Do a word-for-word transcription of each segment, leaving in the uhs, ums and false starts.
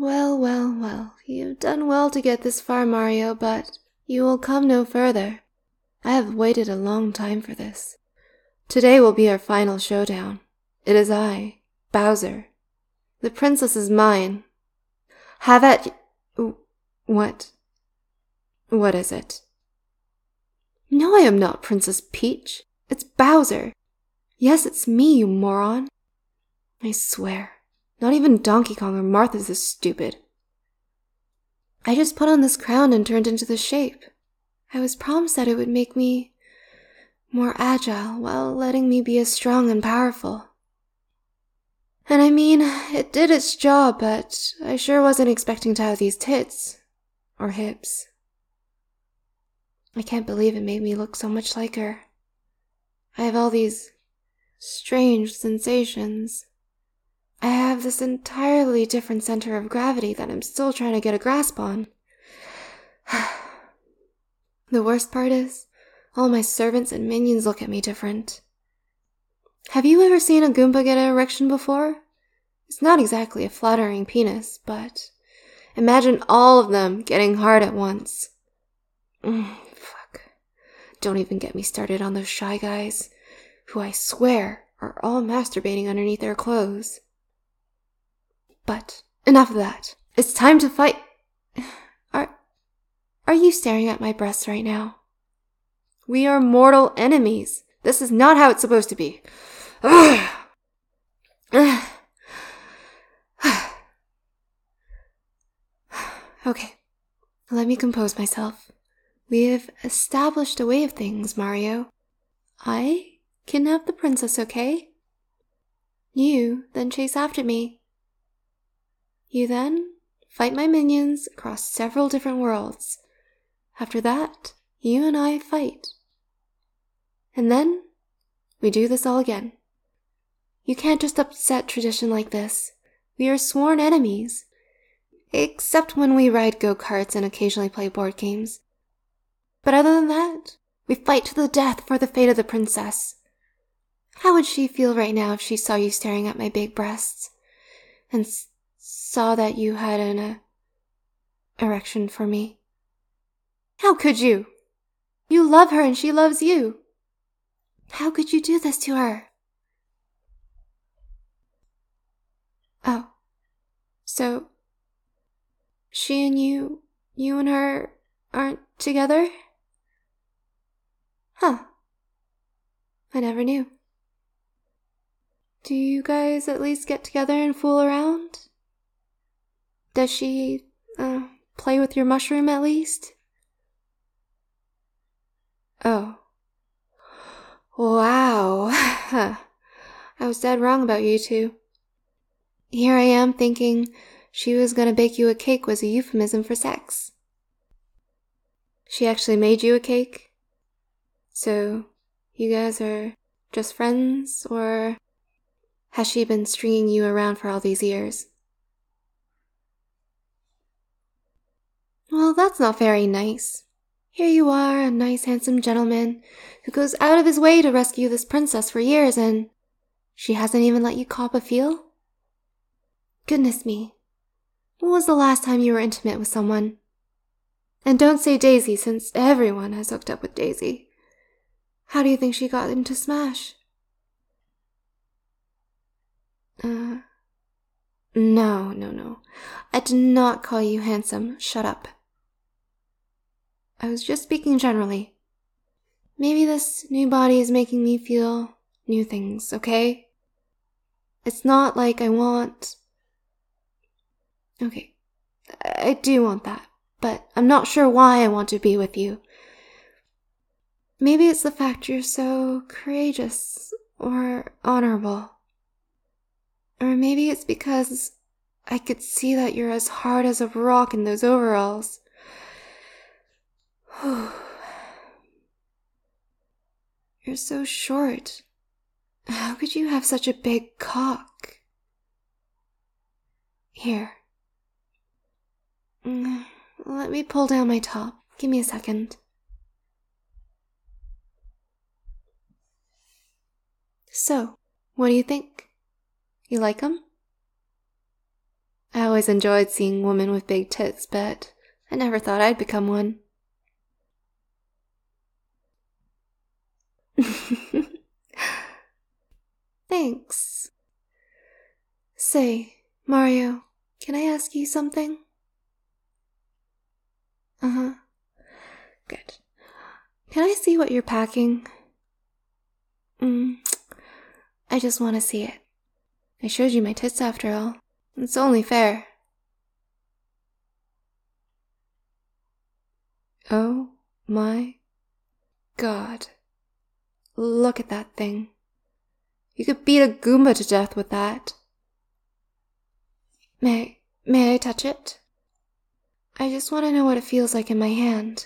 Well, well, well, you've done well to get this far, Mario, but you will come no further. I have waited a long time for this. Today will be our final showdown. It is I, Bowser. The princess is mine. Have at y- What? What is it? No, I am not Princess Peach. It's Bowser. Yes, it's me, you moron. I swear, not even Donkey Kong or Martha's this stupid. I just put on this crown and turned into the shape. I was promised that it would make me more agile while letting me be as strong and powerful. And I mean, it did its job, but I sure wasn't expecting to have these tits. Or hips. I can't believe it made me look so much like her. I have all these strange sensations. I have this entirely different center of gravity that I'm still trying to get a grasp on. The worst part is, all my servants and minions look at me different. Have you ever seen a Goomba get an erection before? It's not exactly a flattering penis, but imagine all of them getting hard at once. Mm, fuck. Don't even get me started on those Shy Guys, who I swear are all masturbating underneath their clothes. But enough of that. It's time to fight. Are, are you staring at my breasts right now? We are mortal enemies. This is not how it's supposed to be. Okay, let me compose myself. We have established a way of things, Mario. I kidnap the princess, okay? You then chase after me. You then fight my minions across several different worlds. After that, you and I fight. And then, we do this all again. You can't just upset tradition like this. We are sworn enemies. Except when we ride go-karts and occasionally play board games. But other than that, we fight to the death for the fate of the princess. How would she feel right now if she saw you staring at my big breasts and s- saw that you had an uh, erection for me? How could you? You love her and she loves you. How could you do this to her? Oh, so she and you, you and her aren't together? Huh. I never knew. Do you guys at least get together and fool around? Does she, uh, play with your mushroom at least? Oh. Wow. I was dead wrong about you two. Here I am thinking she was gonna bake you a cake was a euphemism for sex. She actually made you a cake? So, you guys are just friends, or has she been stringing you around for all these years? Well, that's not very nice. Here you are, a nice handsome gentleman who goes out of his way to rescue this princess for years, and she hasn't even let you cop a feel? Goodness me. When was the last time you were intimate with someone? And don't say Daisy, since everyone has hooked up with Daisy. How do you think she got into Smash? Uh, no, no, no. I did not call you handsome. Shut up. I was just speaking generally. Maybe this new body is making me feel new things, okay? It's not like I want... Okay, I do want that, but I'm not sure why I want to be with you. Maybe it's the fact you're so courageous or honorable. Or maybe it's because I could see that you're as hard as a rock in those overalls. You're so short. How could you have such a big cock? Here. Let me pull down my top. Give me a second. So, what do you think? You like 'em? I always enjoyed seeing women with big tits, but I never thought I'd become one. Thanks. Say, Mario, can I ask you something? Uh-huh. Good. Can I see what you're packing? Mm, I just want to see it. I showed you my tits after all. It's only fair. Oh my God. Look at that thing. You could beat a Goomba to death with that. May, may I touch it? I just want to know what it feels like in my hand.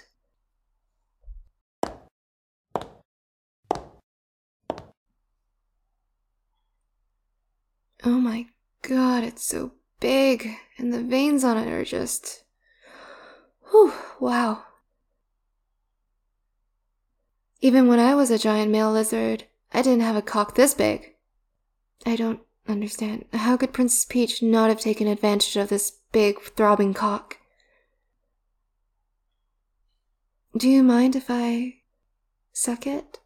Oh my God, it's so big, and the veins on it are just... Whew, wow. Even when I was a giant male lizard, I didn't have a cock this big. I don't understand. How could Princess Peach not have taken advantage of this big, throbbing cock? Do you mind if I suck it?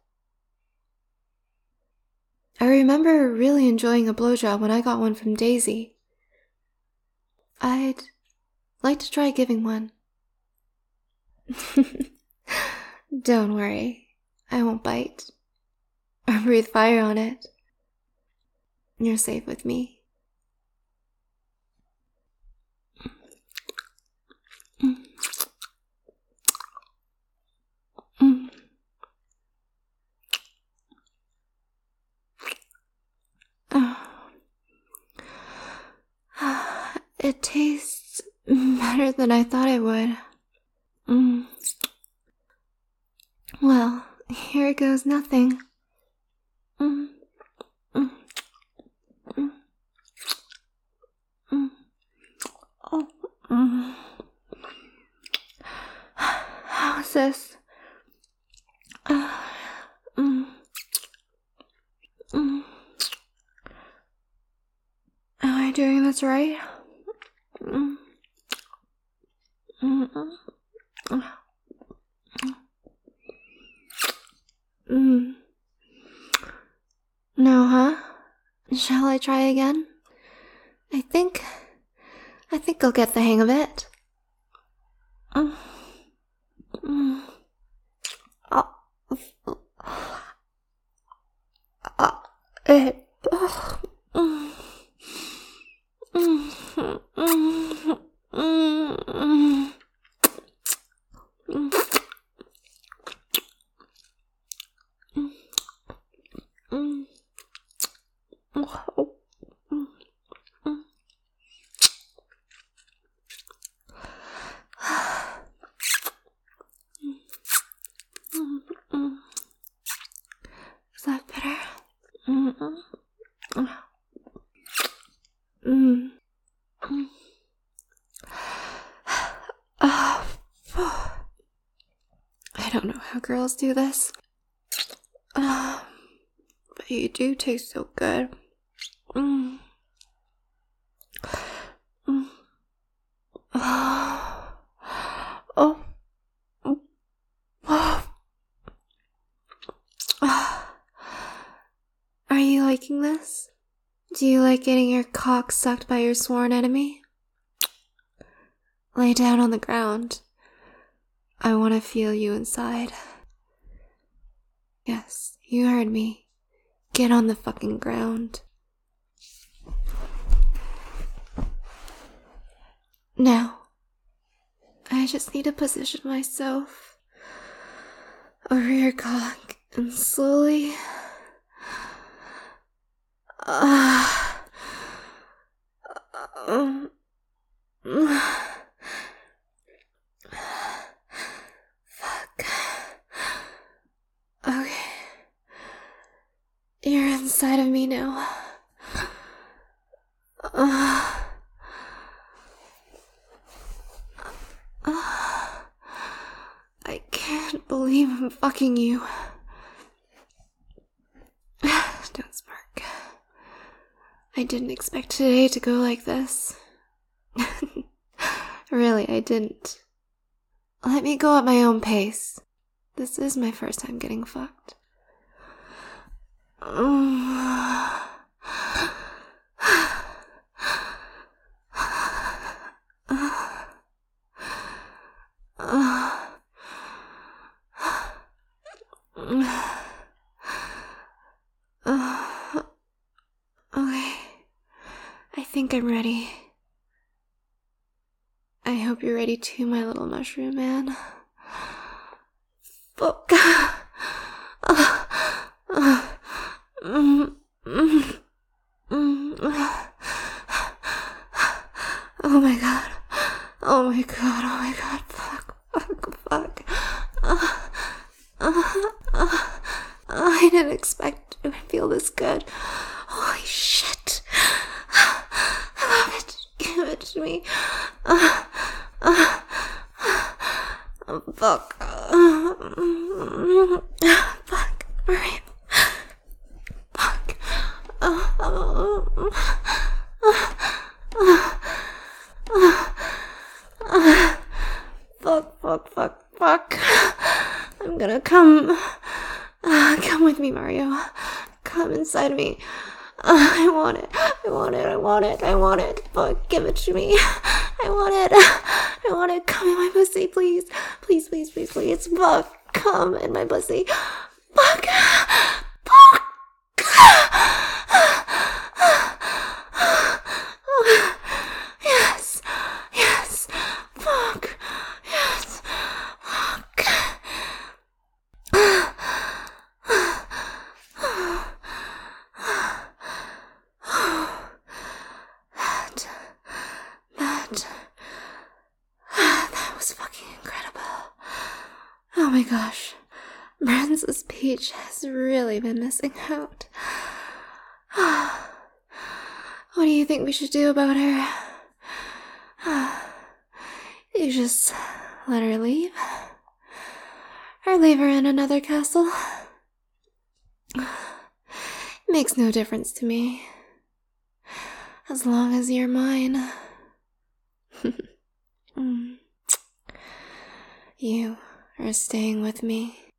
I remember really enjoying a blowjob when I got one from Daisy. I'd like to try giving one. Don't worry, I won't bite or breathe fire on it. You're safe with me. Mm. Mm. It tastes better than I thought it would. Mm. Well, here goes nothing. Mm. Mm. Mm. Mm. Oh. Mm. How's this? Uh, mm. Mm. Am I doing this right? Mm. Mm. Mm. No, huh? Shall I try again? I think... I think I'll get the hang of it. Mm. Mm. Oh. Uh, it... Oh. Mm. Mm. Mm. Mm. Mm. Mm. Oh. Mm. Mm. Mm. Mm. Is that better? Mm. Mm. Mm. Mm. Oh. I don't know how girls do this. Uh, but you do taste so good. Mm. Mm. Oh. Oh. Oh. Are you liking this? Do you like getting your cock sucked by your sworn enemy? Lay down on the ground. I want to feel you inside. Yes, you heard me. Get on the fucking ground. Now, I just need to position myself over your cock and slowly... Uh, um, fuck. Okay. You're inside of me now. Uh, uh, I can't believe I'm fucking you. Don't smirk. I didn't expect today to go like this. Really, I didn't. Let me go at my own pace. This is my first time getting fucked. Oh Okay. I think I'm ready. I hope you're ready too, my little mushroom man. Fuck. Oh my god. Oh my god. Oh my god. Fuck. Fuck. Fuck. Uh, uh, uh, I didn't expect to feel this good. Holy shit. I love it. Give it to me. Uh, uh, uh, fuck. Uh, fuck. Alright. Fuck. Uh, uh, uh, uh, uh, fuck, fuck, fuck, fuck. I'm gonna come. Uh, come with me, Mario. Come inside me. Uh, I want it. I want it. I want it. I want it. Fuck, give it to me. I want it. I want it. Come in my pussy, please. Please, please, please, please. Fuck, come in my pussy. Fuck. Fuck. Yes. Yes. Fuck. Yes. Fuck. That, that, that was fucking incredible. Oh my gosh, Princess Peach has really been missing out. What do you think we should do about her? You just let her leave? Or leave her in another castle? Makes no difference to me. As long as you're mine. mm. You are staying with me.